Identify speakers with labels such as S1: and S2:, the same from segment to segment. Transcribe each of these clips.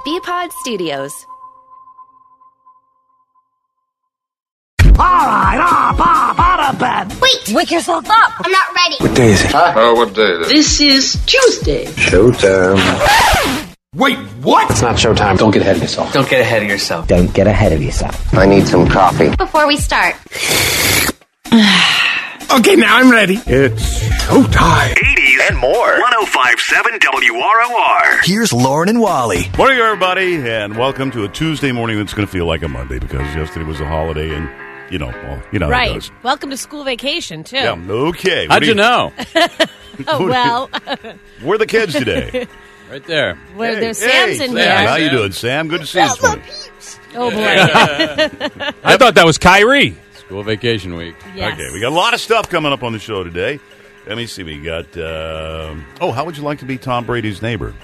S1: BPod Studios.
S2: All right, out of bed.
S3: Wait, wake yourself up.
S4: I'm not ready.
S5: What day is it?
S6: What day is it?
S3: This is Tuesday.
S5: Showtime.
S2: Wait, what?
S5: It's not showtime. Don't get ahead of yourself.
S7: Don't get ahead of yourself.
S8: Don't get ahead of yourself.
S5: I need some coffee.
S4: Before we start.
S2: Okay, now I'm ready. It's showtime.
S9: 80s and more. 105.7 WROR.
S10: Here's Lauren and Wally.
S11: Morning, everybody, and welcome to a Tuesday morning that's going to feel like a Monday because yesterday was a holiday, and you know how it goes.
S12: Welcome to school vacation too.
S11: Yeah, okay.
S13: How'd you know?
S12: Oh well.
S11: Where are the kids today?
S13: Right there.
S12: Well, there's Sam's in
S11: Sam.
S12: here.
S11: How you doing, Sam? Good to see you this morning.
S12: Oh boy.
S13: I thought that was Kyrie. School vacation week.
S12: Yes.
S11: Okay, we got a lot of stuff coming up on the show today. Let me see. We got. How would you like to be Tom Brady's neighbor?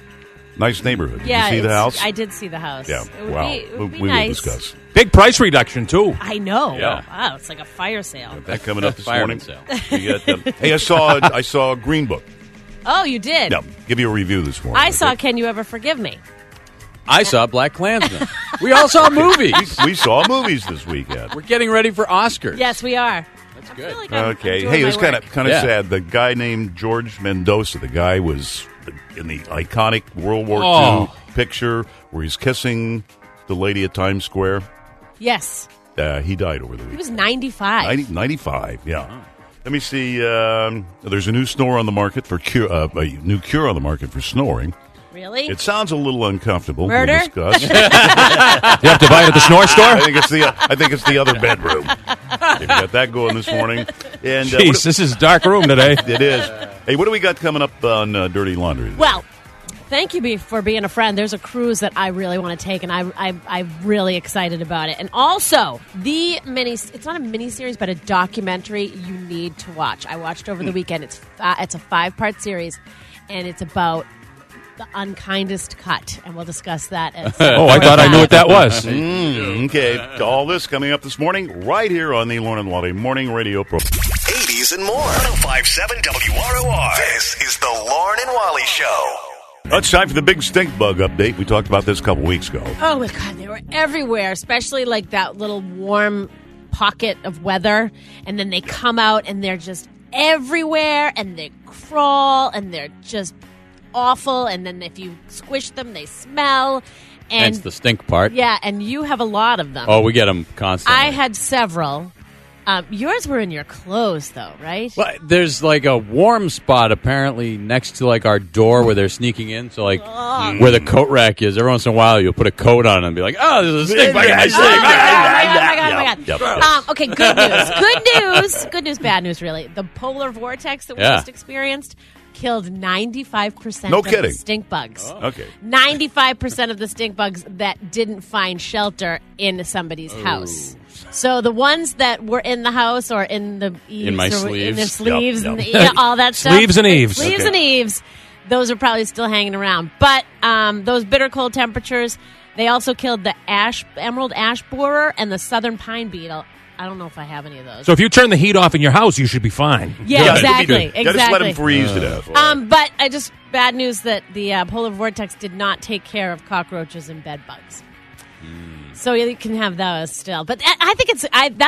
S11: Nice neighborhood. Did you see the house?
S12: I did see the house.
S11: Yeah.
S12: It would be
S11: we
S12: nice.
S11: will discuss.
S13: Big price reduction, too.
S12: I know.
S13: Yeah.
S12: Wow, it's like a fire sale.
S11: Got that coming up this morning.
S13: Sale.
S11: We got, hey, I saw Green Book.
S12: Oh, you did?
S11: Yeah, give you a review this morning.
S12: I saw Can You Ever Forgive Me?
S13: I saw Black Klansman. We all saw movies.
S11: We saw movies this weekend.
S13: We're getting ready for Oscars.
S12: Yes, we are.
S13: That's good.
S12: Like
S11: Okay. Hey, it's kind of sad. The guy named George Mendoza, the guy was in the iconic World War II picture where he's kissing the lady at Times Square.
S12: Yes.
S11: He died over the weekend.
S12: He was 95.
S11: 95, yeah. Oh. Let me see. There's a new snore on the market for a new cure on the market for snoring.
S12: Really?
S11: It sounds a little uncomfortable.
S12: Murder?
S11: We'll discuss.
S13: You have to buy it at the snore store?
S11: I think it's the other bedroom. We got that going this morning. And
S13: Jeez, this is a dark room today.
S11: It is. Hey, what do we got coming up on Dirty Laundry today?
S12: Well, thank you for being a friend. There's a cruise that I really want to take, and I'm really excited about it. And also, it's not a mini-series, but a documentary you need to watch. I watched over the weekend. It's a 5-part series, and it's about the unkindest cut, and we'll discuss that.
S13: I thought I knew what that was.
S11: Okay, all this coming up this morning right here on the Lauren and Wally Morning Radio Program.
S9: 80s and more. 105.7 WROR. This is the Lauren and Wally Show.
S11: It's time for the big stink bug update. We talked about this a couple weeks ago.
S12: Oh, my God. They were everywhere, especially like that little warm pocket of weather. And then they come out, and they're just everywhere, and they crawl, and they're just awful. And then if you squish them, they smell. And
S13: that's the stink part.
S12: Yeah, and you have a lot of them.
S13: Oh, we get them constantly.
S12: I had several. Yours were in your clothes, though, right?
S13: Well, there's like a warm spot apparently next to like our door where they're sneaking in. So like where the coat rack is, every once in a while you'll put a coat on and be like, "Oh, there's a stink bug in my stink."
S12: Oh my God. Okay, good news. Good news, bad news, really. The polar vortex that we just experienced killed 95% of the stink bugs.
S11: Oh. Okay.
S12: 95% of the stink bugs that didn't find shelter in somebody's house. So the ones that were in the house or in the eaves,
S13: in my
S12: or
S13: sleeves,
S12: in their sleeves, and all that stuff,
S13: sleeves and eaves,
S12: sleeves and eaves, those are probably still hanging around. But those bitter cold temperatures, they also killed the emerald ash borer and the southern pine beetle. I don't know if I have any of those.
S13: So if you turn the heat off in your house, you should be fine.
S12: Yeah, exactly.
S11: Just let them freeze to death.
S12: But bad news that the polar vortex did not take care of cockroaches and bed bugs. So you can have those still, but I think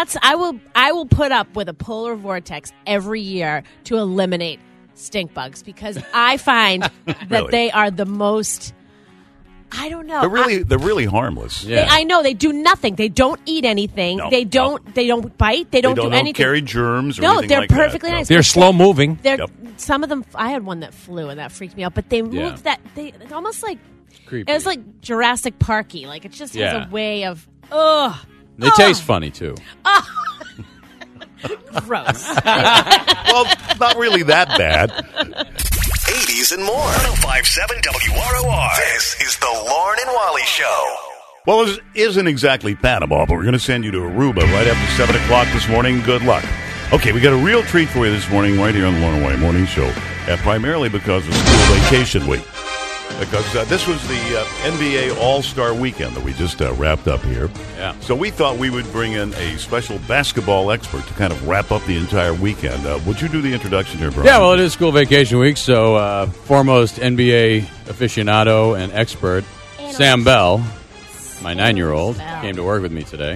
S12: I will put up with a polar vortex every year to eliminate stink bugs because I find that they are the most. I don't know.
S11: They're really harmless.
S12: Yeah. I know they do nothing. They don't eat anything.
S11: No,
S12: they don't bite. They don't do anything.
S11: Carry germs. Or
S12: no,
S11: anything
S12: they're
S11: like
S12: perfectly
S11: that.
S12: nice.
S13: They're slow moving.
S12: Some of them. I had one that flew and that freaked me out. But they moved it's almost like.
S13: Creepy.
S12: It was like Jurassic Parky. Like it just has a way of
S13: They taste funny too.
S12: Gross.
S11: Well, not really that bad.
S9: 80s and more. 105.7 WROR. This is the Lauren and Wally Show.
S11: Well, this isn't exactly Panama, but we're going to send you to Aruba right after 7 o'clock this morning. Good luck. Okay, we got a real treat for you this morning right here on the Lauren and Wally Morning Show, primarily because of school vacation week. Because this was the NBA All-Star Weekend that we just wrapped up here.
S13: Yeah.
S11: So we thought we would bring in a special basketball expert to kind of wrap up the entire weekend. Would you do the introduction here, Brian?
S13: Yeah, well, it is school vacation week, so foremost NBA aficionado and expert. Sam Bell, my 9-year-old, came to work with me today.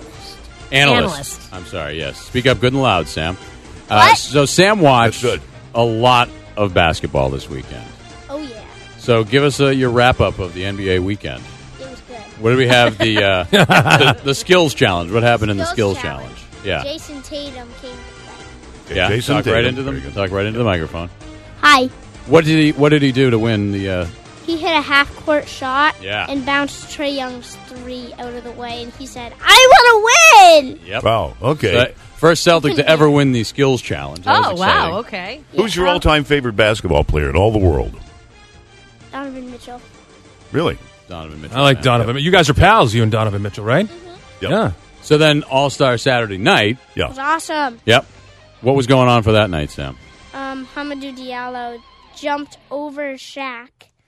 S13: Analyst. I'm sorry, yes. Speak up good and loud, Sam. So Sam watched a lot of basketball this weekend.
S1: Oh, yeah.
S13: So give us your wrap-up of the NBA weekend.
S1: It was good.
S13: What do we have? The skills challenge. What happened in the skills challenge? Yeah.
S1: Jason Tatum came to play.
S13: Yeah.
S11: Jason
S13: Talk right
S11: Tatum.
S13: into them. Talk right into the microphone.
S1: Hi.
S13: What did he do to win the?
S1: He hit a half-court shot
S13: and
S1: bounced Trae Young's 3 out of the way, and he said, "I want to win!"
S13: Yep.
S11: Wow. Okay.
S13: So, first Celtic to ever win the skills challenge. That was
S12: Oh,
S13: exciting.
S12: wow. Okay.
S11: Who's your all-time favorite basketball player in all the world?
S1: Donovan Mitchell.
S11: Really?
S13: Donovan Mitchell.
S4: I like Donovan. You guys are pals, you and Donovan Mitchell, right?
S11: Yep.
S4: Yeah.
S13: So then All-Star Saturday night.
S1: It was awesome.
S13: Yep. What was going on for that night, Sam?
S1: Hamidou Diallo jumped over Shaq.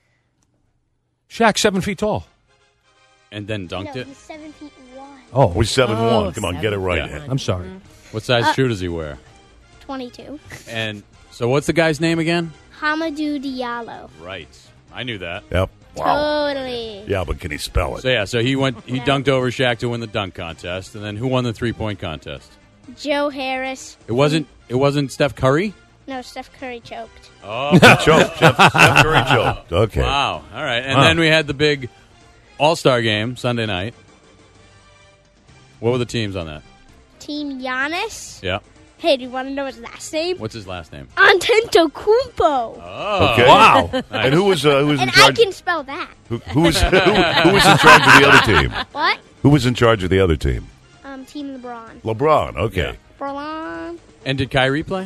S4: Shaq, 7 feet tall.
S13: And then dunked
S1: No,
S13: it?
S1: he's 7 feet 1.
S4: Oh,
S11: We're 7-1. Come on, get it right.
S13: Yeah.
S4: I'm sorry.
S13: What size shoe does he wear?
S1: 22.
S13: And so what's the guy's name again?
S1: Hamidou Diallo.
S13: Right. I knew that.
S11: Yep. Wow.
S1: Totally.
S11: Yeah, but can he spell it?
S13: So he dunked over Shaq to win the dunk contest, and then who won the 3-point contest?
S1: Joe Harris.
S13: It wasn't Steph Curry?
S1: No, Steph Curry choked.
S13: Oh,
S11: Choked. Steph Curry choked. Okay.
S13: wow. All right. And then we had the big All-Star game Sunday night. What were the teams on that?
S1: Team Giannis.
S13: Yeah.
S1: Hey, do you want to know his last name?
S13: What's his last name?
S1: Antetokounmpo.
S13: Oh.
S11: Okay.
S4: Wow.
S11: And who was in
S1: And I
S11: charge?
S1: can spell that.
S11: Who was in charge of the other team?
S1: What?
S11: Who was in charge of the other team?
S1: Team LeBron.
S11: LeBron. Okay.
S1: LeBron.
S13: And did Kyrie play?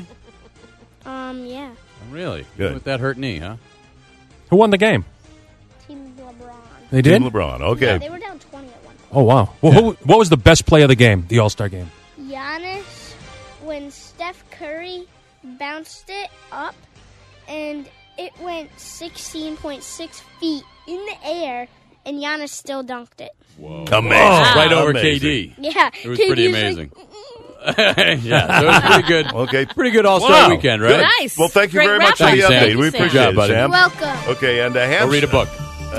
S1: Yeah.
S13: Oh, really?
S11: Good.
S13: With that hurt knee, huh?
S4: Who won the game?
S1: Team LeBron.
S4: They did?
S11: Team LeBron. Okay.
S1: They were down 20 at one point.
S4: Oh, wow. Well, what was the best play of the game, the All-Star game?
S1: Giannis, when Steph Curry bounced it up, and it went 16.6 feet in the air, and Giannis still dunked it.
S13: Whoa.
S11: Amazing.
S13: Right over
S11: Amazing.
S13: KD.
S1: Yeah.
S13: It was pretty amazing. Yeah, so it was pretty good.
S11: Okay.
S13: Pretty good All-Star
S11: Wow.
S13: weekend, right?
S11: Good.
S12: Nice.
S11: Well, thank you
S12: Great
S11: very much for
S12: wrap-up.
S11: the
S13: Thanks,
S11: update.
S13: Sam.
S11: We
S13: Good
S11: appreciate
S13: job,
S11: it,
S13: buddy.
S11: Sam.
S1: Welcome.
S11: Okay, and
S13: Go read a book.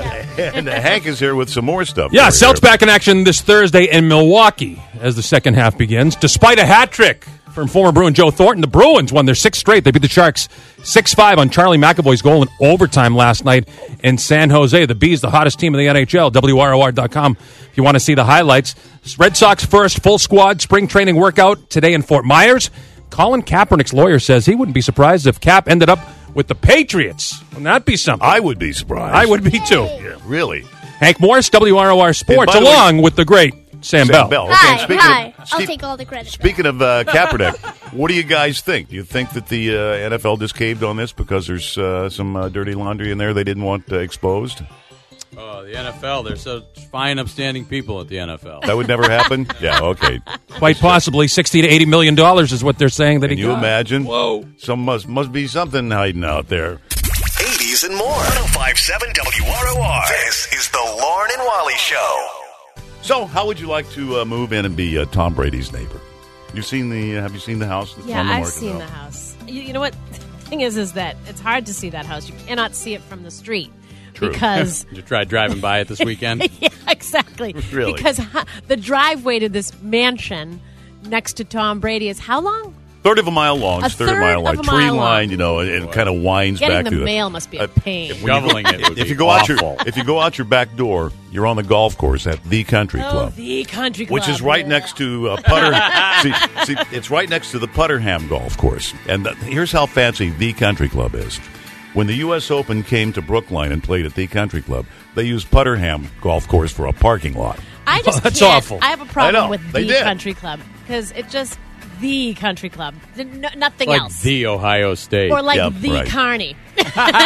S11: and Hank is here with some more stuff.
S4: Yeah,
S11: for you.
S4: Celtics back in action this Thursday in Milwaukee as the second half begins. Despite a hat trick from former Bruin Joe Thornton, the Bruins won their 6th straight. They beat the Sharks 6-5 on Charlie McAvoy's goal in overtime last night in San Jose. The Bees, the hottest team in the NHL, WROR.com if you want to see the highlights. Red Sox first full squad spring training workout today in Fort Myers. Colin Kaepernick's lawyer says he wouldn't be surprised if Cap ended up with the Patriots. Wouldn't that be something?
S11: I would be surprised.
S4: I would be too.
S11: Yeah, really.
S4: Hank Morris, WROR Sports,
S11: by the way-
S4: along with the great Sam Bell.
S11: Okay,
S1: Hi. I'll
S11: Steve-
S1: take all the credit.
S11: Speaking of Kaepernick, what do you guys think? Do you think that the NFL just caved on this because there's some dirty laundry in there they didn't want exposed?
S13: Oh, the NFL. They're such fine, upstanding people at the NFL.
S11: That would never happen? Yeah, okay.
S4: Quite possibly $60 to $80 million is what they're saying that
S11: Can
S4: he
S11: you
S4: got.
S11: imagine? Whoa. Some must be something hiding out there.
S9: 80s and more. 1057 WROR. This is the Lauren and Wally Show.
S11: So, how would you like to move in and be Tom Brady's neighbor? Have you seen the house that's
S12: Yeah,
S11: on the
S12: I've
S11: market
S12: seen
S11: now?
S12: the house. You know what? The thing is that it's hard to see that house. You cannot see it from the street.
S11: True.
S12: Because
S13: Did you try driving by it this weekend?
S12: yeah, exactly.
S11: Really?
S12: Because the driveway to this mansion next to Tom Brady is how long?
S11: Third of a mile long,
S12: A
S11: third of a mile
S12: third
S11: wide,
S12: of a
S11: tree
S12: mile
S11: line,
S12: long.
S11: and it kind of winds
S12: Getting
S11: back
S12: the
S11: through
S12: mail must be a pain.
S13: Shoveling it would
S11: If
S13: be
S11: you go
S13: awful.
S11: if you go out your back door, you're on the golf course at the Country
S12: Oh,
S11: Club,
S12: the country club.
S11: which is right next to Putter. see, it's right next to the Putterham Golf Course. And here's how fancy the Country Club is. When the U.S. Open came to Brookline and played at the Country Club, they used Putterham Golf Course for a parking lot.
S12: I just
S4: That's
S12: can't.
S4: awful.
S12: I have a
S11: I
S12: problem
S11: know.
S12: with
S11: They
S12: the
S11: did.
S12: country club because it just the country club, nothing
S13: Like
S12: else,
S13: the Ohio State.
S12: or like
S11: Yeah,
S12: the
S11: right.
S12: Carney, or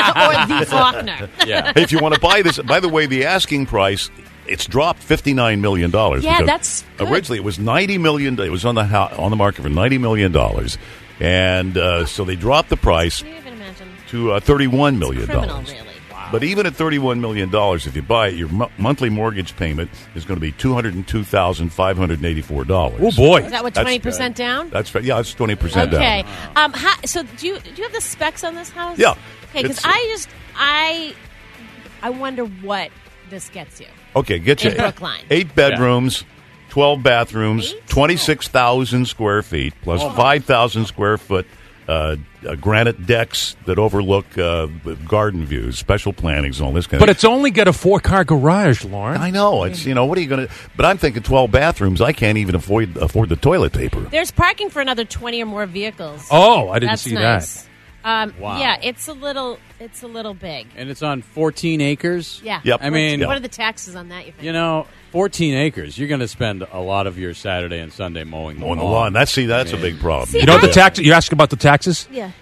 S12: the Faulkner.
S13: yeah.
S11: If you want to buy this, by the way, the asking price, it's dropped $59 million.
S12: Yeah,
S11: because
S12: that's good.
S11: originally it was $90 million. It was on the market for $90 million, and so they dropped the price
S12: Can you even imagine?
S11: to $31 million.
S12: Criminal, really.
S11: But even at $31 million, if you buy it, your monthly mortgage payment is going to be $202,584.
S4: Oh, boy.
S12: Is that what,
S11: That's
S12: 20% down?
S11: That's yeah, it's 20%
S12: Okay.
S11: down.
S12: So do you have the specs on this house?
S11: Yeah.
S12: Okay, because
S11: It's-
S12: I wonder what this gets you.
S11: Okay, get you
S12: In Brookline.
S11: 8 bedrooms, 12 bathrooms, 26,000 square feet, plus 5,000 square foot granite decks that overlook garden views, special plantings, and all this kind of
S4: But it's only got a 4-car garage, Lauren.
S11: I know. It's, what are you going to... But I'm thinking 12 bathrooms. I can't even afford the toilet paper.
S12: There's parking for another 20 or more vehicles.
S4: Oh, I didn't
S12: That's
S4: see
S12: nice.
S4: that.
S13: Wow.
S12: Yeah, it's a little big.
S13: And it's on 14 acres?
S12: Yeah.
S11: Yep.
S13: I mean...
S12: What are the taxes on that, you think?
S13: 14 acres. You're going to spend a lot of your Saturday and Sunday mowing the lawn.
S11: That's a big problem.
S12: See,
S4: You know the tax? You asked about the taxes?
S12: Yeah.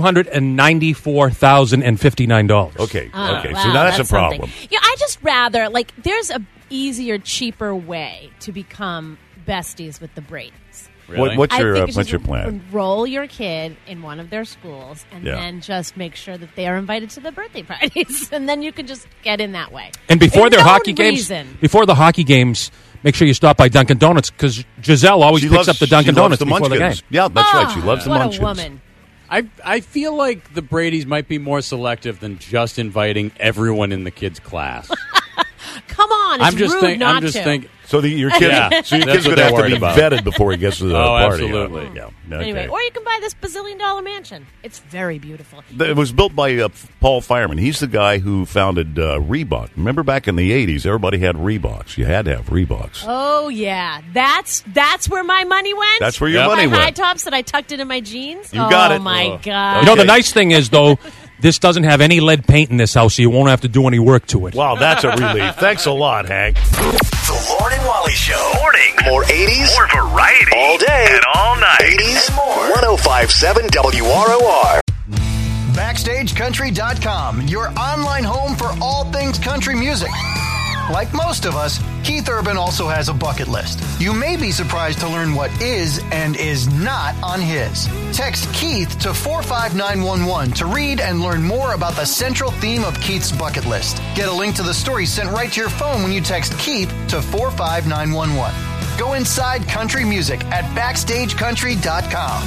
S4: $294,059.
S11: Okay.
S12: Oh,
S11: Okay.
S12: wow,
S11: So that's a problem.
S12: something. Yeah, I just rather, there's a easier, cheaper way to become besties with the Bradys.
S13: Really?
S11: What's
S12: I
S11: your
S12: think you
S11: what's
S12: should
S11: your plan?
S12: Enroll your kid in one of their schools, and
S11: Yeah.
S12: then just make sure that they are invited to the birthday parties, and then you can just get in that way.
S4: And before
S12: There's
S4: their
S12: no
S4: hockey
S12: reason.
S4: games, make sure you stop by Dunkin' Donuts because Giselle always picks up the Dunkin' Donuts before the game.
S11: Yeah, that's right. She loves the
S12: what
S11: munchkins.
S12: a woman.
S13: I feel like the Bradys might be more selective than just inviting everyone in the kids' class.
S12: Come on, it's rude not to.
S13: thinking.
S11: So your kid,
S13: Yeah,
S11: your
S13: that's
S11: kid's
S13: what
S11: going to
S13: they're
S11: have to
S13: worried
S11: be
S13: about.
S11: vetted before he gets to the party.
S13: Absolutely.
S11: Yeah. Okay.
S12: Anyway, or you can buy this bazillion-dollar mansion. It's very beautiful.
S11: It was built by Paul Fireman. He's the guy who founded Reebok. Remember back in the 80s, everybody had Reeboks. You had to have Reeboks.
S12: Oh yeah, that's where my money went.
S11: That's where your
S13: Yep.
S11: money
S12: my high
S11: went.
S12: tops that I tucked into my jeans.
S11: You got it.
S12: Oh my
S11: Oh.
S12: god!
S4: You know, the
S11: Okay.
S4: nice thing is, though, this doesn't have any lead paint in this house, so you won't have to do any work to it.
S11: Wow, that's a relief. Thanks a lot, Hank.
S9: The Lauren and Wally Show. Morning. More 80s. More variety. All day. And all night. 80s and more. 105.7 WROR.
S6: BackstageCountry.com, your online home for all things country music. Like most of us, Keith Urban also has a bucket list. You may be surprised to learn what is and is not on his. Text Keith to 45911 to read and learn more about the central theme of Keith's bucket list. Get a link to the story sent right to your phone when you text Keith to 45911. Go inside country music at BackstageCountry.com.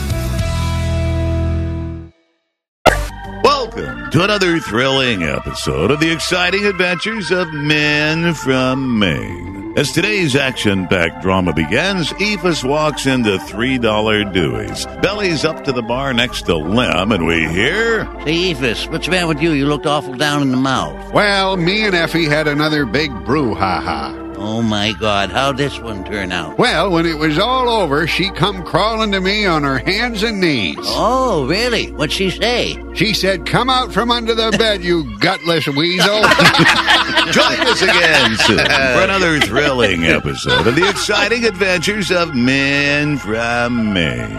S11: Welcome to another thrilling episode of the exciting adventures of Men from Maine. As today's action-packed drama begins, Ephus walks into $3 Dewey's. Belly's up to the bar next to Lem, and we hear...
S7: Say, Ephus, what's the matter with you? You looked awful down in the mouth.
S8: Well, me and Effie had another big brouhaha.
S7: Oh, my God. How'd this one turn out?
S8: Well, when it was all over, she come crawling to me on her hands and knees.
S7: Oh, really? What'd she say?
S8: She said, "Come out from under the bed, you gutless weasel."
S11: Join us again soon for another thrilling episode of the exciting adventures of Men from Maine.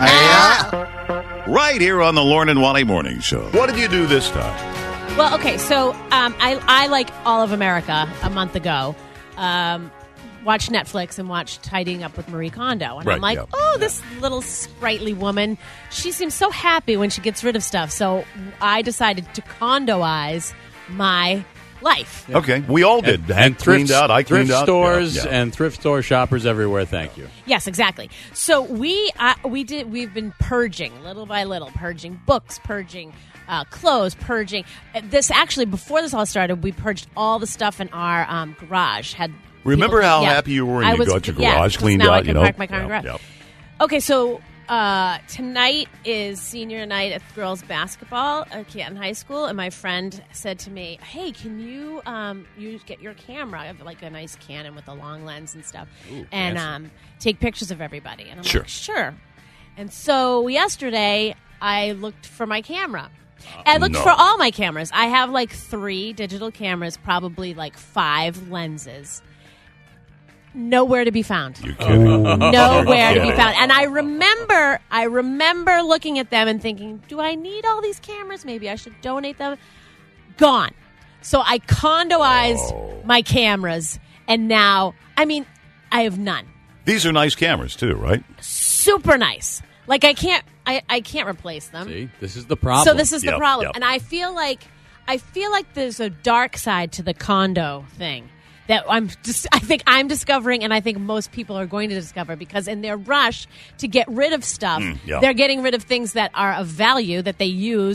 S11: Right here on the Lauren and Wally Morning Show. What did you do this time?
S12: Well, okay, so I like All of America a month ago. Watched Netflix and watched Tidying Up with Marie Kondo. And
S11: Right,
S12: I'm like, this little sprightly woman, she seems so happy when she gets rid of stuff. So I decided to Kondoize my life.
S11: Okay, we all did.
S13: And
S11: cleaned out. I cleaned
S13: thrift
S11: out.
S13: stores
S11: Yeah.
S13: and thrift store shoppers everywhere. Thank you.
S12: Yes, exactly. So we've been purging little by little, purging books, purging clothes, purging. This actually, before this all started, we purged all the stuff in our garage.
S11: Remember how happy you were when you got your garage cleaned
S12: now
S11: out?
S12: I can park my car in the garage.
S11: Yeah.
S12: Okay, so tonight is senior night at girls basketball at Canton High School, and my friend said to me, "Hey, can you get your camera? I have like a nice Canon with a long lens and stuff, and take pictures of everybody." And I'm like, "Sure." And so yesterday I looked for my camera. I looked for all my cameras. I have like 3 digital cameras, probably like 5 lenses. Nowhere to be found.
S11: You're kidding.
S12: Nowhere to be found. And I remember looking at them and thinking, do I need all these cameras? Maybe I should donate them. Gone. So I Kondoized my cameras, and now, I have none.
S11: These are nice cameras too, right?
S12: Super nice. Like I can't replace them.
S13: See, this is the problem.
S12: So this is the
S11: Yep,
S12: problem.
S11: yep.
S12: And I feel like there's a dark side to the condo thing that I think I'm discovering, and I think most people are going to discover, because in their rush to get rid of stuff,
S11: yeah.
S12: they're getting rid of things that are of value that they use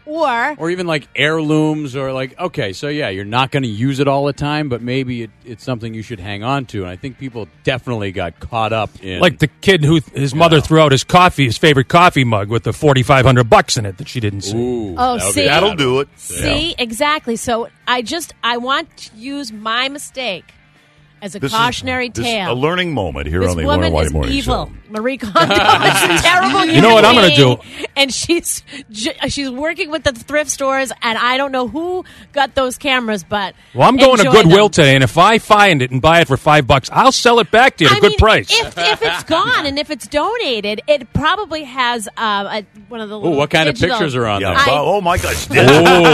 S12: Or
S13: even like heirlooms, or like, okay, so yeah, you're not going to use it all the time, but maybe it's something you should hang on to. And I think people definitely got caught up in,
S4: like the kid who his mother threw out his favorite coffee mug with the $4,500 in it that she didn't see.
S13: Ooh,
S12: see,
S11: that'll do it.
S12: See, exactly. So I want to use my mistake as a cautionary tale.
S11: A learning moment here
S12: this
S11: on the
S12: woman
S11: Warren
S12: is
S11: Morning
S12: evil.
S11: Show.
S12: Marie Kondo is a terrible.
S4: You know what I'm going to do?
S12: And she's working with the thrift stores, and I don't know who got those cameras, but
S4: I'm going to
S12: enjoy
S4: Goodwill
S12: them.
S4: today, and if I find it and buy it for $5, I'll sell it back to you at a good price.
S12: If it's gone and if it's donated, it probably has one of the.
S13: Ooh, what kind
S12: digital,
S13: of pictures are on there?
S11: Oh my gosh!
S13: Do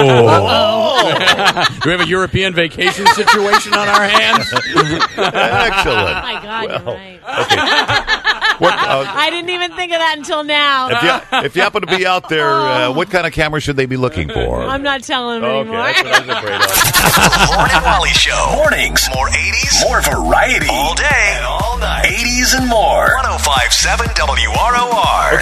S13: we have a European vacation situation on our hands?
S11: Excellent.
S12: Oh my God, you're right.
S11: What,
S12: I didn't even think of that until now.
S11: if you happen to be out there, what kind of camera should they be looking for?
S12: I'm not telling them anymore.
S11: That's what I was afraid of.
S9: The Warren and Wally Show. Mornings. More 80s. More variety. All day and all night. 80s and more. 105.7 WROR.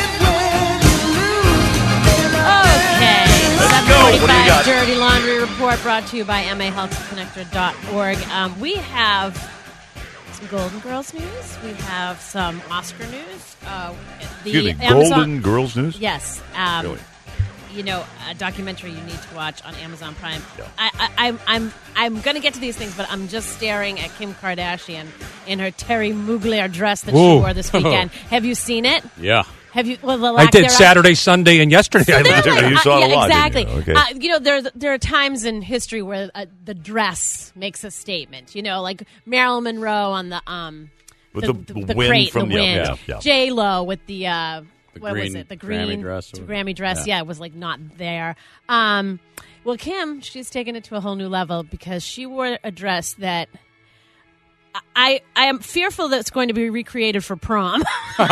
S12: Okay.
S11: Let's go. What do you got?
S12: Dirty Laundry Report brought to you by mahealthconnector.org. We have some Golden Girls news. We have some Oscar news.
S11: Excuse me,
S12: Amazon,
S11: Golden Girls news?
S12: Yes.
S11: Really?
S12: You know, a documentary you need to watch on Amazon Prime.
S11: Yeah.
S12: I'm going to get to these things, but I'm just staring at Kim Kardashian in her Terry Mugler dress that
S4: Whoa.
S12: she wore this weekend. Have you seen it?
S13: Yeah.
S12: Have you? Well, the
S4: I
S12: lack
S4: did
S12: thereof-
S11: Saturday,
S4: Sunday, and yesterday. I lived
S11: You saw it a lot,
S12: exactly.
S11: didn't you? Okay.
S12: You know, there are times in history where the dress makes a statement. You know, like Marilyn Monroe on the
S11: With
S12: the
S11: wind
S12: crate,
S11: from
S12: the wind.
S11: yeah.
S12: J Lo with the what
S13: green
S12: was it? The green
S13: Grammy dress.
S12: Yeah, it was like not there. Well, Kim, she's taken it to a whole new level because she wore a dress that I am fearful that it's going to be recreated for prom because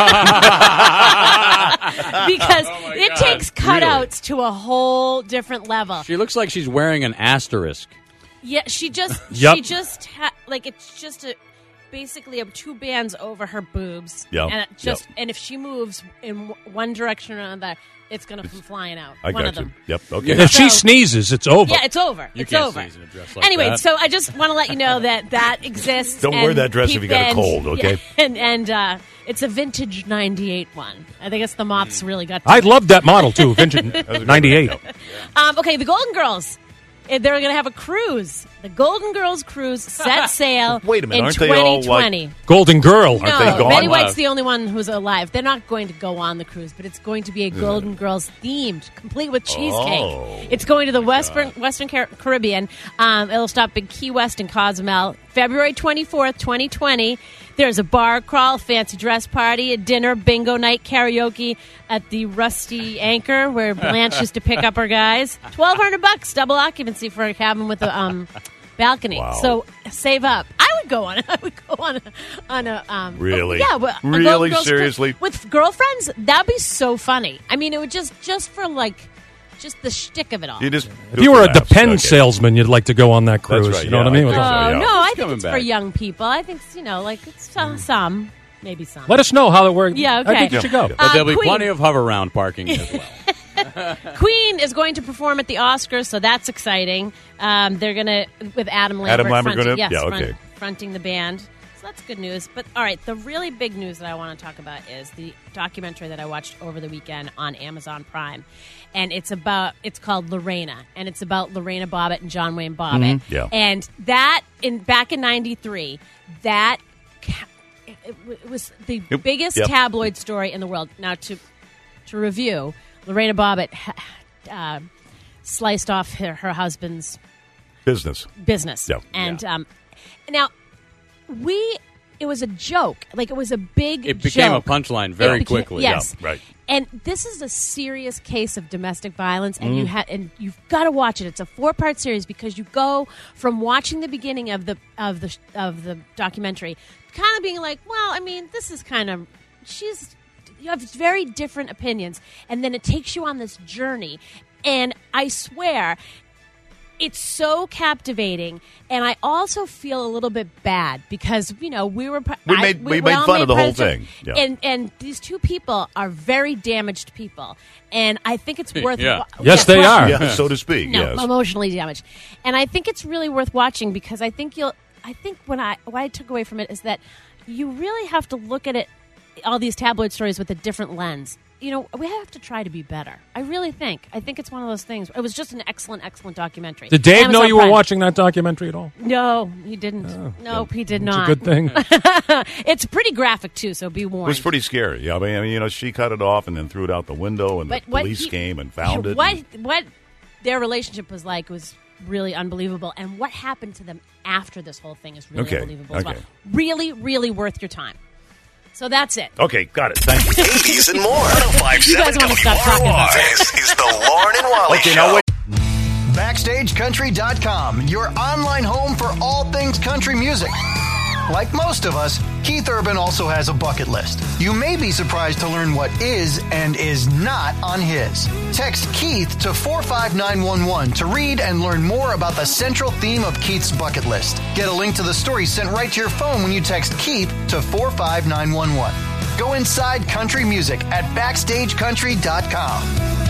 S12: it takes cutouts to a whole different level.
S13: She looks like she's wearing an asterisk.
S12: Yeah, she just like it's just basically 2 bands over her boobs.
S11: Yep.
S12: And and if she moves in one direction or another, it's going to come flying out.
S11: I
S12: one
S11: got
S12: of them.
S11: you. Yep. Okay.
S4: If she sneezes, it's over.
S12: Yeah, it's over.
S13: You
S12: it's
S13: can't
S12: over.
S13: sneeze in a dress like
S12: Anyway,
S13: that.
S12: so I just want to let you know that exists.
S11: Don't wear that dress if you got a cold, okay?
S12: And it's a vintage '98 one. I think it's the moths really got to
S4: I loved that model, too, vintage 98.
S12: Okay, the Golden Girls. They're going to have a cruise. The Golden Girls cruise set sail
S11: Wait a minute,
S12: in
S11: aren't they all,
S12: 2020.
S11: like,
S4: Golden Girl.
S11: Aren't they
S12: No,
S11: gone?
S12: Betty White's the only one who's alive. They're not going to go on the cruise, but it's going to be a Golden Girls themed, complete with cheesecake.
S11: Oh.
S12: It's going to the Western Caribbean. It'll stop in Key West and Cozumel. February 24th, 2020. There's a bar crawl, fancy dress party, a dinner, bingo night, karaoke at the Rusty Anchor, where Blanche used to pick up her guys. $1,200, double occupancy for a cabin with a balcony.
S11: Wow.
S12: So save up. I would go on. a
S11: Really?
S12: yeah. A
S11: Really?
S12: Golden Girls
S11: Seriously?
S12: cruise with girlfriends. That'd be so funny. I mean, it would just for just the shtick of it all.
S11: You just
S4: If you were a Depend salesman, you'd like to go on that cruise.
S11: right,
S4: You know what I
S11: yeah,
S4: mean?
S11: I think so, yeah.
S12: No, I think
S13: coming
S12: it's for
S13: back.
S12: young people. I think it's some, maybe some.
S4: Let us know how it works.
S12: Yeah, okay.
S4: I think you should go.
S13: But there'll be
S12: Queen.
S13: plenty of hover round parking as well.
S12: Queen is going to perform at the Oscars, so that's exciting. They're gonna with Adam Lambert.
S11: Adam Lambert
S12: fronting,
S11: gonna-
S12: yes,
S11: yeah, okay.
S12: fronting the band. So that's good news. But all right, the really big news that I want to talk about is the documentary that I watched over the weekend on Amazon Prime, and it's called Lorena, and it's about Lorena Bobbitt and John Wayne Bobbitt.
S11: Mm-hmm. Yeah.
S12: And that back in '93, that it was the biggest
S11: Yep.
S12: tabloid story in the world. Now to review, Lorena Bobbitt sliced off her husband's
S11: business.
S12: business.
S11: Yeah.
S12: And now it was a joke. Like, it was a big
S13: It became
S12: joke.
S13: a punchline very
S12: It became-
S13: quickly.
S12: Yes.
S11: Yeah, right.
S12: And this is a serious case of domestic violence, and you've got to watch it. It's a 4-part series because you go from watching the beginning of the documentary, kind of being like, well, I mean, this is kind of you have very different opinions, and then it takes you on this journey. And I swear, It's so captivating, and I also feel a little bit bad because we made
S11: fun of the whole thing,
S12: and these two people are very damaged people, and I think it's worth.
S4: Yes, they are,
S11: so to speak.
S12: No,
S11: yes,
S12: emotionally damaged, and I think it's really worth watching because I think what I took away from it is that you really have to look at it, all these tabloid stories, with a different lens. We have to try to be better. I really think. I think it's one of those things. It was just an excellent, excellent documentary.
S4: Did Dave know you were watching that documentary at all?
S12: No, he didn't. Nope, he did not.
S4: It's a good thing.
S12: It's pretty graphic, too, so be warned.
S11: It was pretty scary. Yeah, I mean, she cut it off and then threw it out the window, and the police came and found it.
S12: What their relationship was like was really unbelievable, and what happened to them after this whole thing is really unbelievable as well. Really, really worth your time. So that's it.
S11: Okay, got it. Thank you.
S9: 80s and more.
S12: You guys want to stop talking about
S9: This is the Lauren and Wally Show.
S11: Now wait.
S6: BackstageCountry.com, your online home for all things country music. Like most of us, Keith Urban also has a bucket list. You may be surprised to learn what is and is not on his. Text Keith to 45911 to read and learn more about the central theme of Keith's bucket list. Get a link to the story sent right to your phone when you text Keith to 45911. Go inside country music at BackstageCountry.com.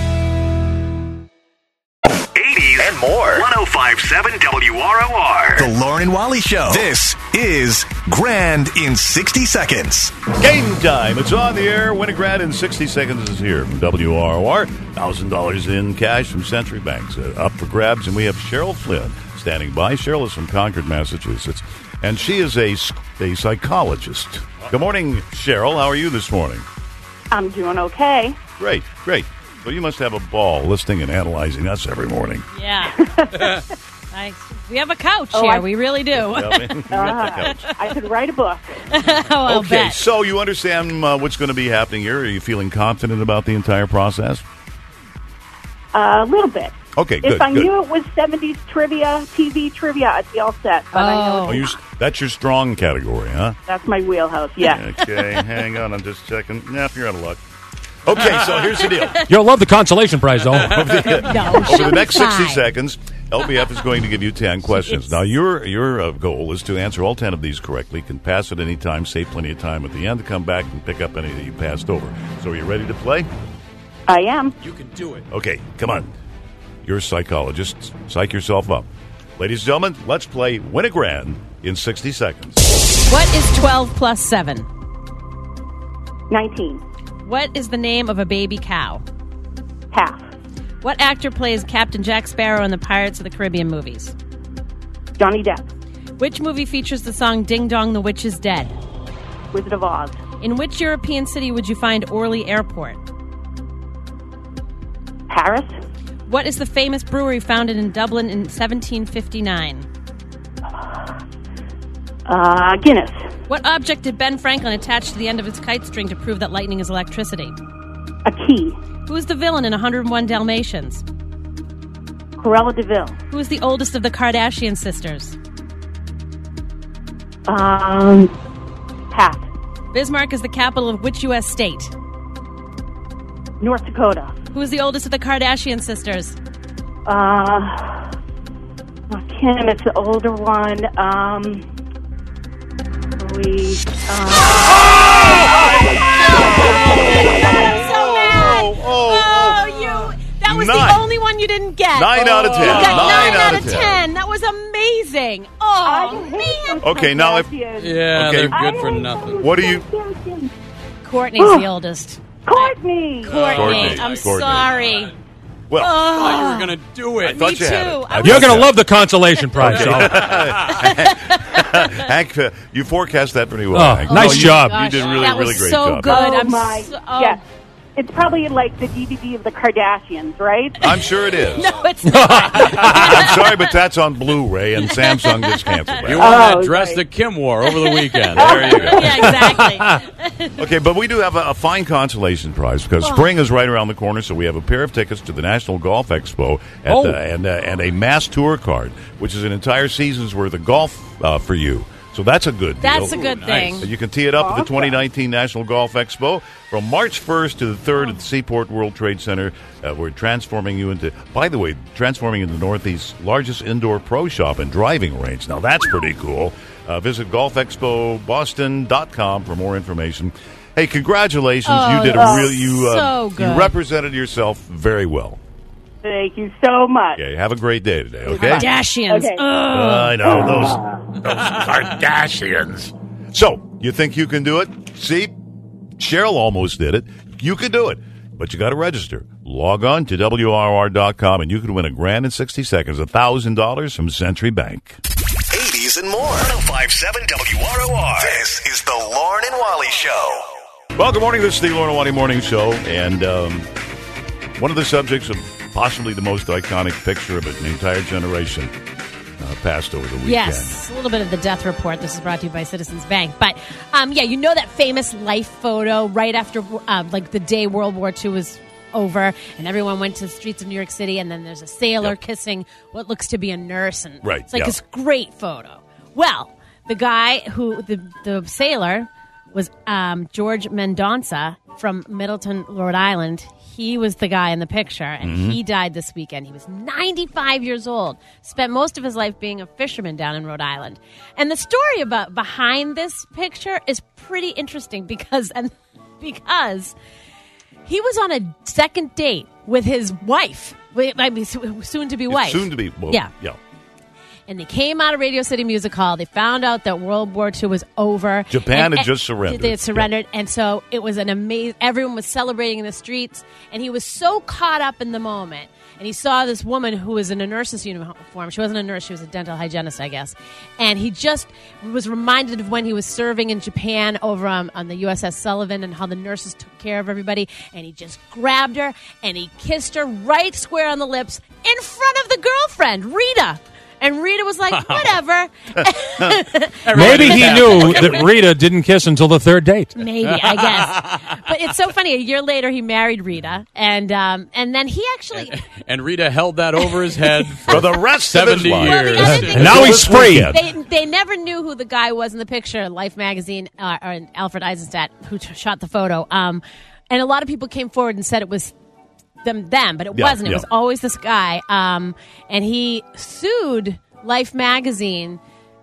S9: 80s and more. 105.7 WROR. The Lauren and Wally Show. This is Grand in 60 Seconds.
S11: Game time. It's on the air. Win a grand in 60 seconds is here from WROR. $1,000 in cash from Century Banks. Up for grabs, and we have Cheryl Flynn standing by. Cheryl is from Concord, Massachusetts, and she is a psychologist. Good morning, Cheryl. How are you this morning?
S10: I'm doing okay.
S11: Great. Well, you must have a ball listening and analyzing us every morning.
S12: Yeah. We have a couch here. We really do.
S10: I could write a book.
S11: Okay, so you understand what's going to be happening here. Are you feeling confident about the entire process?
S10: A little bit.
S11: Okay, good.
S10: If I knew it was 70s trivia, TV trivia, I'd be all set. But I know
S11: that's your strong category, huh?
S10: That's my wheelhouse, yeah.
S11: Okay, hang on. I'm just checking. You're out of luck. Okay, so here's the deal.
S4: You'll love the consolation prize, though.
S11: Over the next 60 seconds, LBF is going to give you 10 questions. Now, your goal is to answer all 10 of these correctly. You can pass at any time, save plenty of time at the end to come back and pick up any that you passed over. So are you ready to play?
S10: I am.
S13: You can do it.
S11: Okay, come on. You're a psychologist. Psych yourself up. Ladies and gentlemen, let's play Win a Grand in 60 seconds.
S12: What is 12 plus 7?
S10: 19.
S12: What is the name of a baby cow?
S10: Half.
S12: What actor plays Captain Jack Sparrow in the Pirates of the Caribbean movies?
S10: Johnny Depp.
S12: Which movie features the song Ding Dong, the Witch is Dead?
S10: Wizard of Oz.
S12: In which European city would you find Orly Airport?
S10: Paris.
S12: What is the famous brewery founded in Dublin in 1759?
S10: Guinness.
S12: What object did Ben Franklin attach to the end of his kite string to prove that lightning is electricity?
S10: A key.
S12: Who is the villain in 101 Dalmatians?
S10: Cruella de Vil.
S12: Who is the oldest of the Kardashian sisters?
S10: Pass.
S12: Bismarck is the capital of which U.S. state?
S10: North Dakota.
S12: Who is the oldest of the Kardashian sisters?
S10: Kim, it's the older one.
S12: That was the only one you didn't get.
S11: 9 out of 10.
S12: You got 9 out of 10. That was amazing. Oh, man.
S11: Okay, now if...
S13: Yeah, they're good for nothing.
S11: What do you...
S12: Courtney's the oldest.
S10: Courtney.
S12: I'm sorry.
S11: Well,
S13: I thought you were going to do it.
S11: Me too.
S4: You're going to love the consolation prize.
S11: Hank, you forecast that pretty well. Hank.
S4: Nice job.
S11: You did really great job.
S12: Good.
S10: Yes. It's probably like the DVD of the Kardashians, right?
S11: I'm sure it is.
S12: No, it's not.
S11: I'm sorry, but that's on Blu-ray, and Samsung just canceled that.
S13: You won that dress that Kim wore over the weekend.
S11: There you go.
S12: Yeah, exactly.
S11: Okay, but we do have a fine consolation prize because spring is right around the corner, so we have a pair of tickets to the National Golf Expo and a mass tour card, which is an entire season's worth of golf for you. So that's a good deal.
S12: That's a good thing.
S11: So you can tee it up at the 2019 National Golf Expo from March 1st to the 3rd at the Seaport World Trade Center. We're transforming into the Northeast's largest indoor pro shop and driving range. Now, that's pretty cool. Visit golfexpoboston.com for more information. Hey, congratulations. You did
S12: so good.
S11: You represented yourself very well.
S10: Thank you so much.
S11: Okay, have a great day today, okay?
S12: Kardashians.
S10: Okay.
S11: I know, those Kardashians. So, you think you can do it? See, Cheryl almost did it. You can do it, but you got to register. Log on to WRR.com, and you can win $1,060, $1,000 from Century Bank.
S9: 80s and more. 105.7 WROR. This is the Lauren and Wally Show.
S11: Well, good morning. This is the Lauren and Wally Morning Show, and one of the subjects of possibly the most iconic picture of an entire generation passed over the weekend.
S12: Yes, a little bit of the death report. This is brought to you by Citizens Bank. But, you know that famous life photo right after, the day World War II was over, and everyone went to the streets of New York City, and then there's a sailor kissing what looks to be a nurse. And it's like this great photo. Well, the guy the sailor was George Mendonça from Middleton, Rhode Island. He was the guy in the picture, and he died this weekend. He was 95 years old, spent most of his life being a fisherman down in Rhode Island. And the story behind this picture is pretty interesting because he was on a second date with his wife, soon-to-be wife.
S11: Soon-to-be,
S12: yeah. And they came out of Radio City Music Hall. They found out that World War II was over.
S11: Japan had just surrendered.
S12: They had surrendered. Yeah. And so it was an amazing... Everyone was celebrating in the streets. And he was so caught up in the moment. And he saw this woman who was in a nurse's uniform. She wasn't a nurse. She was a dental hygienist, I guess. And he just was reminded of when he was serving in Japan over on the USS Sullivan and how the nurses took care of everybody. And he just grabbed her and he kissed her right square on the lips in front of the girlfriend, Rita. And Rita was like, whatever.
S4: Maybe he knew that Rita didn't kiss until the third date.
S12: Maybe, I guess. But it's so funny. A year later, he married Rita. And then he actually...
S13: And Rita held that over his head
S11: for the rest of his life.
S12: Well,
S4: and now he's free.
S12: They never knew who the guy was in the picture, Life magazine, or Alfred Eisenstadt, who shot the photo. And a lot of people came forward and said it was them, but it wasn't. It was always this guy. And he sued Life magazine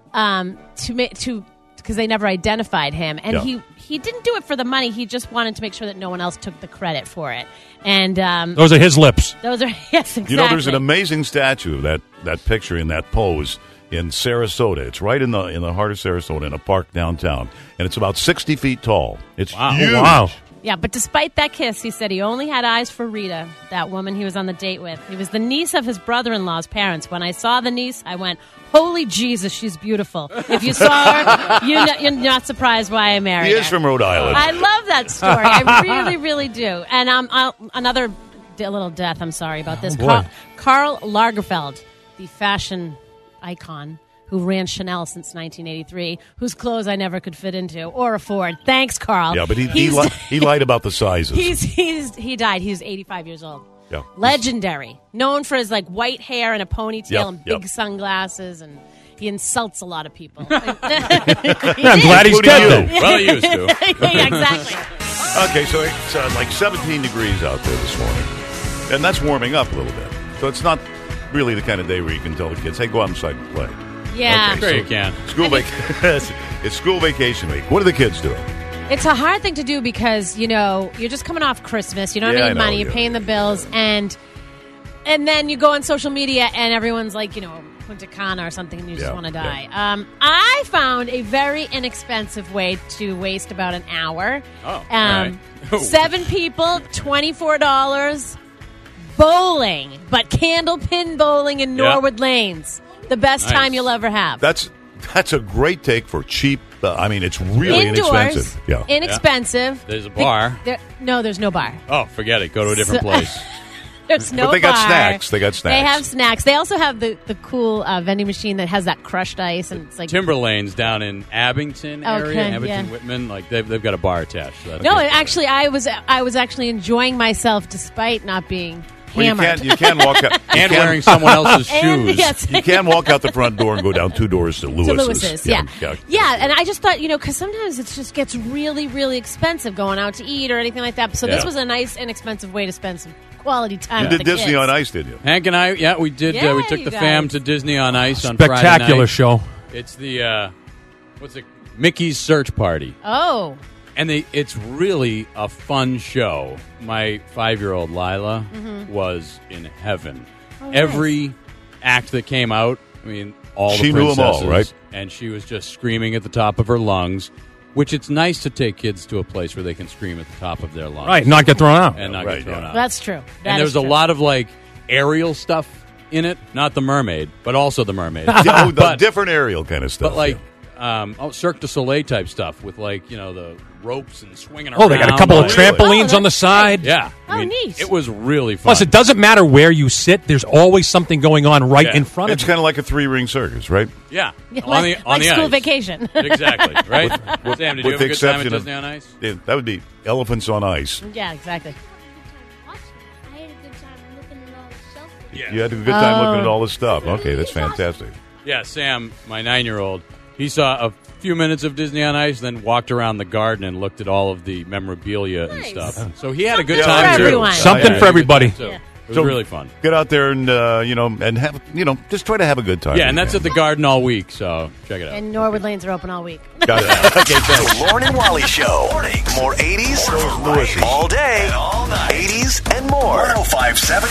S12: because they never identified him. And he didn't do it for the money. He just wanted to make sure that no one else took the credit for it. And
S4: those are his lips.
S12: Yes, exactly.
S11: You know, there's an amazing statue of that picture in that pose in Sarasota. It's right in the heart of Sarasota in a park downtown, and it's about 60 feet tall. It's huge.
S4: Wow.
S12: Yeah, but despite that kiss, he said he only had eyes for Rita, that woman he was on the date with. He was the niece of his brother-in-law's parents. When I saw the niece, I went, holy Jesus, she's beautiful. If you saw her, you're not surprised why I married her.
S11: He is from Rhode Island.
S12: I love that story. I really, really do. And another little death, I'm sorry about this. Karl Lagerfeld, the fashion icon, who ran Chanel since 1983, whose clothes I never could fit into or afford. Thanks, Carl.
S11: Yeah, but he lied about the sizes.
S12: He died. He was 85 years old.
S11: Yeah.
S12: Legendary. Known for his white hair and a ponytail and big
S11: yep.
S12: sunglasses, and he insults a lot of people.
S4: I'm glad he's dead.
S13: Well, he used to.
S12: Yeah, exactly.
S11: Okay, so it's like 17 degrees out there this morning, and that's warming up a little bit. So it's not really the kind of day where you can tell the kids, hey, go outside and play.
S12: Yeah.
S11: Okay,
S13: sure
S11: so
S13: you can.
S11: It's school vacation week. What are the kids doing?
S12: It's a hard thing to do because, you're just coming off Christmas. You don't have any money. You're paying the bills. And then you go on social media and everyone's like, Punta Cana or something, and you just want to die.
S11: Yeah.
S12: I found a very inexpensive way to waste about an hour.
S13: Oh, right.
S12: 7 people, $24. Bowling, but candlepin bowling in Norwood Lanes. The best time you'll ever have.
S11: That's a great take for cheap. It's really
S12: Indoors,
S11: inexpensive. Yeah,
S12: inexpensive.
S13: Yeah. There's a bar.
S12: No, there's no bar.
S13: Oh, forget it. Go to a different place.
S12: There's no bar.
S11: But they got snacks. They
S12: have snacks. They also have the cool vending machine that has that crushed ice, and it's like
S13: Timberlane's down in Abington area, Whitman. Like they've got a bar attached. So
S12: no, actually, I was actually enjoying myself despite not being hammered.
S11: You can't walk out.
S13: And wearing someone else's shoes.
S12: Yes.
S11: You can walk out the front door and go down 2 doors to Lewis's.
S12: Yeah, and I just thought, because sometimes it just gets really, really expensive going out to eat or anything like that. So this was a nice, inexpensive way to spend some quality time.
S11: You did Disney on Ice, did you?
S13: Hank and I, we did.
S12: Yeah,
S13: we took the fam to Disney on Ice on
S4: Spectacular
S13: Friday night.
S4: show.
S13: It's the what's it? Mickey's Search Party.
S12: Oh.
S13: And it's really a fun show. My 5-year-old Lila was in heaven.
S12: Oh,
S13: Every act that came out, all
S11: She
S13: the
S11: knew 'em
S13: princesses,
S11: all, right?
S13: And she was just screaming at the top of her lungs. Which it's nice to take kids to a place where they can scream at the top of their lungs,
S4: Right, not get thrown out.
S13: and not get thrown out.
S12: That's true.
S13: And there's a lot of aerial stuff in it, not the mermaid, but also the mermaid.
S11: The different Ariel kind of stuff.
S13: But Cirque du Soleil type stuff with the ropes and swinging around.
S4: Oh, they got a couple of trampolines on the side.
S13: Yeah.
S12: Neat.
S13: It was really fun.
S4: Plus, it doesn't matter where you sit. There's always something going on right in front of
S11: It's
S4: you.
S11: kind of like a 3-ring circus, right?
S13: Yeah.
S12: Like school
S13: ice.
S12: vacation.
S13: Exactly, right? Sam, did you have a good time at
S11: of-
S13: Disney on Ice?
S11: Yeah, that would be Elephants on Ice.
S12: Yeah, exactly.
S1: I had a good time looking at all the selfies.
S11: You had a good time looking at all this stuff. Okay, that's fantastic.
S13: Yeah, Sam, my 9-year-old, he saw a few minutes of Disney on Ice, then walked around the garden and looked at all of the memorabilia and stuff. So he had a good time,
S12: for
S13: too.
S12: everyone.
S4: Something for everybody.
S13: It was really fun.
S11: Get out there and and have just try to have a good time.
S13: Yeah, and that's at the garden all week, so check it out.
S12: And Norwood Lanes are open all week.
S11: Got it. Okay, thanks.
S9: The Lauren and Wally Show. Mornings. More 80s. All day. And all night. 80s and more. 1057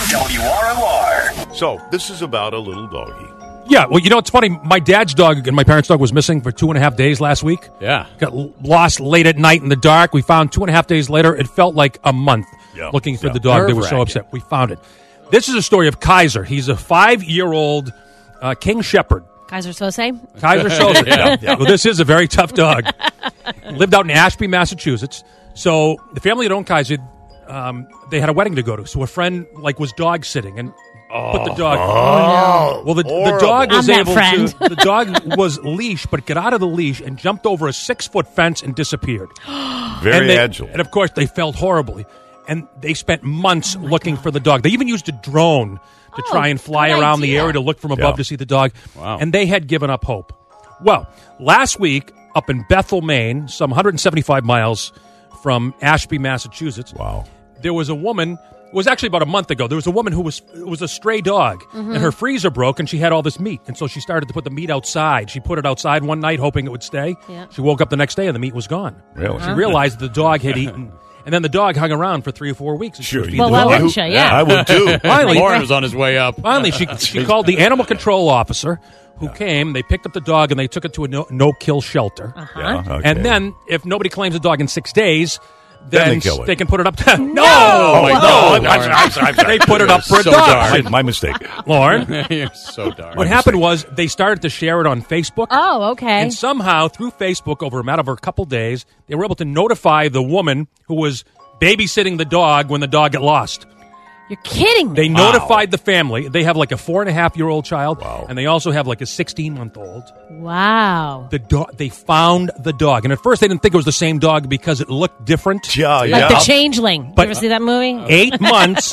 S9: WROR.
S11: So this is about a little doggy.
S4: Yeah, well, it's funny. My dad's dog and my parents' dog was missing for 2.5 days last week.
S13: Yeah.
S4: Got lost late at night in the dark. We found 2.5 days later. It felt like a month looking for the dog. They were so upset. We found it. This is a story of Kaiser. He's a 5-year-old King Shepherd.
S12: Kaiser Sose?
S4: Kaiser Sose. Yeah. Well, this is a very tough dog. Lived out in Ashby, Massachusetts. So the family that owned Kaiser, they had a wedding to go to. So a friend was dog sitting and put the dog.
S12: Oh, no.
S4: Well, the dog was
S12: I'm that
S4: able
S12: friend.
S4: to. The dog was leashed, but got out of the leash and jumped over a 6-foot fence and disappeared.
S11: Very agile.
S4: And of course, they felt horribly. And they spent months looking for the dog. They even used a drone to try and fly
S12: good
S4: around the
S12: idea.
S4: area to look from above to see the dog.
S13: Wow.
S4: And they had given up hope. Well, last week up in Bethel, Maine, some 175 miles from Ashby, Massachusetts.
S11: Wow.
S4: There was a woman. It was actually about a month ago. There was a woman who was a stray dog, and her freezer broke, and she had all this meat, and so she started to put the meat outside. She put it outside one night, hoping it would stay.
S12: Yeah.
S4: She woke up the next day, and the meat was gone.
S11: Really?
S4: She realized the dog had eaten, and then the dog hung around for 3 or 4 weeks. And she would feed
S12: Well,
S4: the
S12: why
S4: dog.
S12: wouldn't you? Yeah.
S11: I would too.
S4: Finally,
S13: Lauren was on his way up.
S4: Finally, she called the animal control officer, who came. They picked up the dog and they took it to a no-kill shelter.
S11: Yeah, okay.
S4: And then, if nobody claims the dog in 6 days,
S11: Then
S4: then
S11: they kill it.
S4: they can put it up to... No!
S13: Oh, my God.
S4: No! I'm sorry. They put it up for a
S13: So
S4: dog.
S13: dark.
S11: My mistake.
S4: Lauren,
S13: You're so dark.
S4: what happened was they started to share it on Facebook.
S12: Oh, okay.
S4: And somehow, through Facebook, over a matter of a couple days, they were able to notify the woman who was babysitting the dog when the dog got lost.
S12: You're kidding me.
S4: They notified the family. They have a 4.5-year-old child,
S11: Wow.
S4: and they also have a 16-month-old.
S12: Wow.
S4: The dog. They found the dog, and at first they didn't think it was the same dog because it looked different.
S11: Yeah,
S12: Like The Changeling.
S4: But-
S12: you ever see that movie?
S4: 8 months,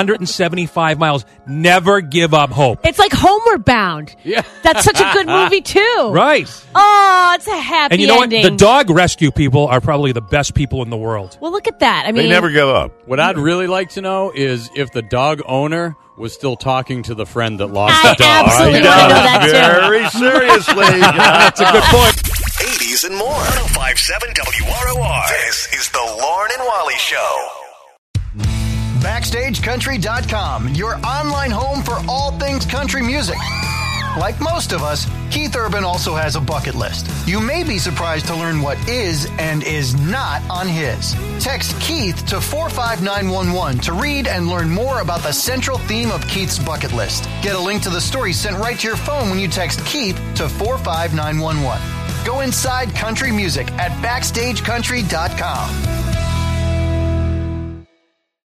S4: 175 miles. Never give up hope.
S12: It's like Homeward Bound.
S13: Yeah.
S12: That's such a good movie, too.
S4: Right.
S12: Oh, it's a happy
S4: And you know
S12: ending.
S4: what? The dog rescue people are probably the best people in the world.
S12: Well, look at that. I mean,
S11: They never give up.
S13: What I'd really like to know is if the dog owner was still talking to the friend that lost
S12: I
S13: the dog.
S12: absolutely want to know that, too.
S11: Very seriously.
S4: That's a good point.
S9: 80s and more. 1057 WROR. This is the Lauren and Wally Show.
S6: BackstageCountry.com, your online home for all things country music. Like most of us, Keith Urban also has a bucket list. You may be surprised to learn what is and is not on his. Text Keith to 45911 to read and learn more about the central theme of Keith's bucket list. Get a link to the story sent right to your phone when you text Keith to 45911. Go inside country music at BackstageCountry.com.